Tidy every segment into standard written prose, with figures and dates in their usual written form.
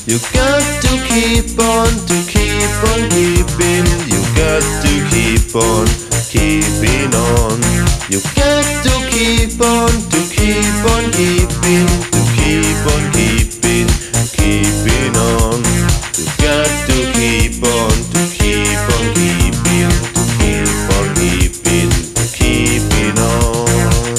You got to keep on, keeping. You got to keep on, keeping on. You got to keep on, keeping. To keep on keeping, keeping on. You got to keep on, keeping. To keep on keeping, keeping on.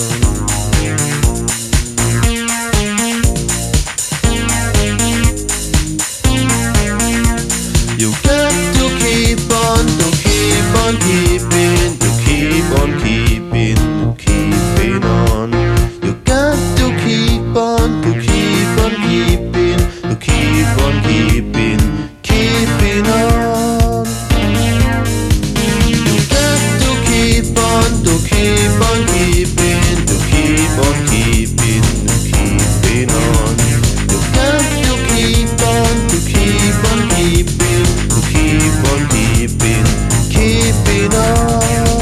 You got to keep on, keeping, to keep on keeping, keeping on. You got to keep on, keeping, to keep on keeping, keeping on. You got to keep on, keeping, to keep on keeping, keeping on. You got to keep on, keeping. To keep on keeping, keeping on.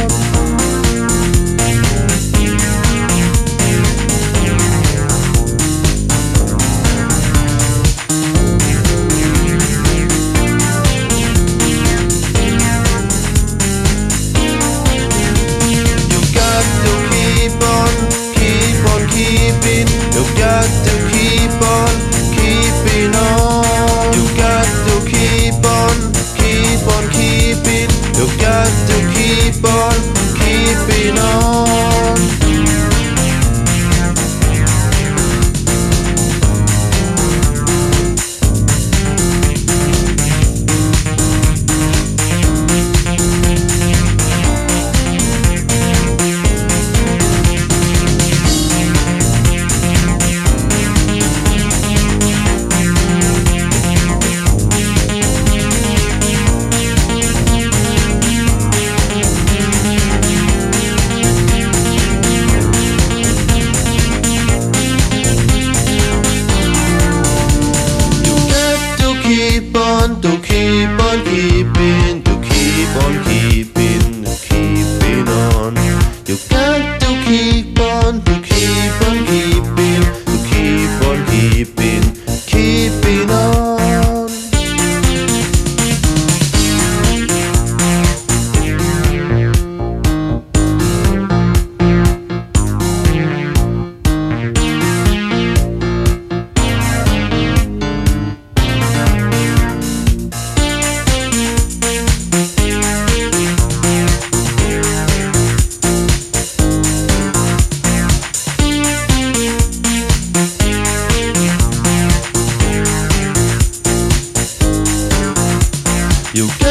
You got to keep on, keeping. You got to keep on, keeping on. You got to keep on, keeping. You got to keep on, keeping on. Keep on, keeping, to keep on keeping, keeping on. You got to keep on, keeping, to keep on keeping, keeping on. You